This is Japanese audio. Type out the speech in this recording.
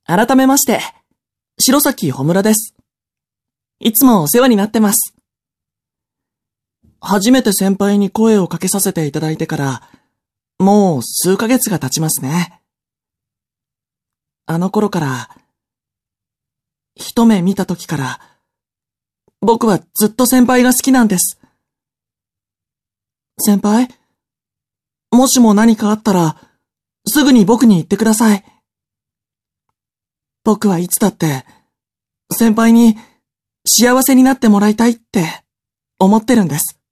改めまして、白崎ほむらです。いつもお世話になってます。初めて先輩に声をかけさせていただいてから、もう数ヶ月が経ちますね。あの頃から、一目見た時から、僕はずっと先輩が好きなんです。先輩、もしも何かあったら、すぐに僕に言ってください。僕はいつだって、先輩に幸せになってもらいたいって思ってるんです。